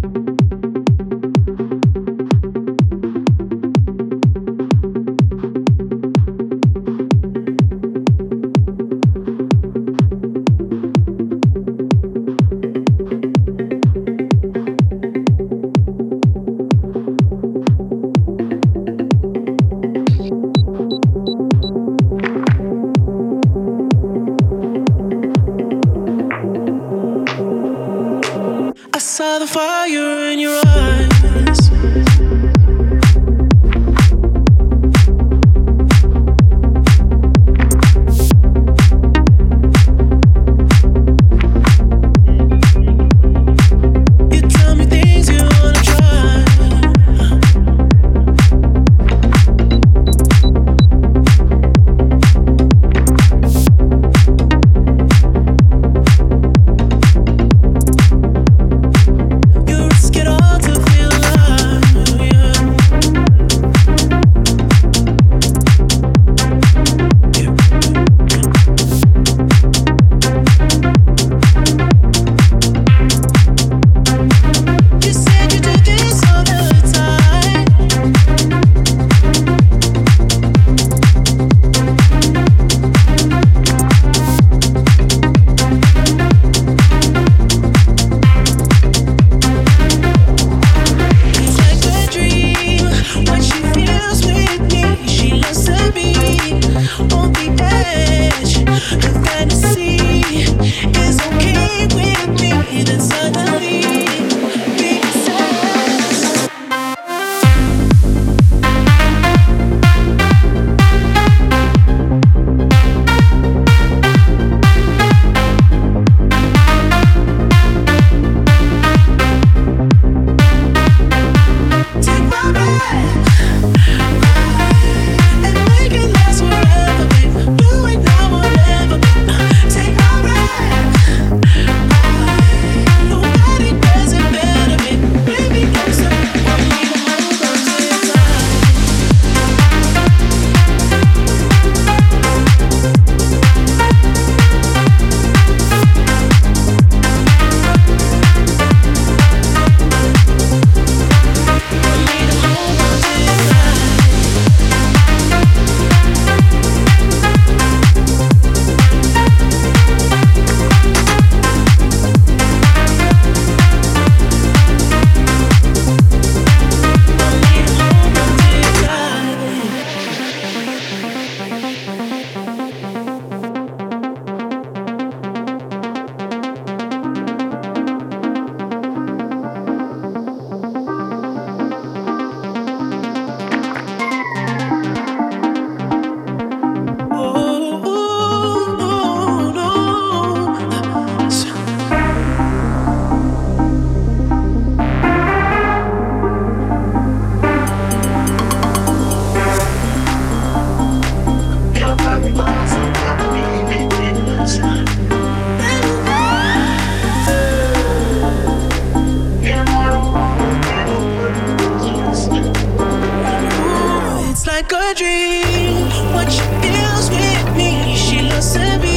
I saw the fire in your eyes. You tell me things you wanna try. You risk it all to feel alive, yeah. You said you do this all the time. It's like a dream when she feels with me. She loves to be on the edge. Her fantasy is okay with me. Then suddenly, being sad. Take my breath and make it last forever, babe. Do it now or never, babe. Take my breath. Nobody does it better, babe. Baby, I'm so I need to hold on to your time. I need to hold on to your time. I need to hold on to your time. Oh, no. It's like a dream when she feels with me. She loves to be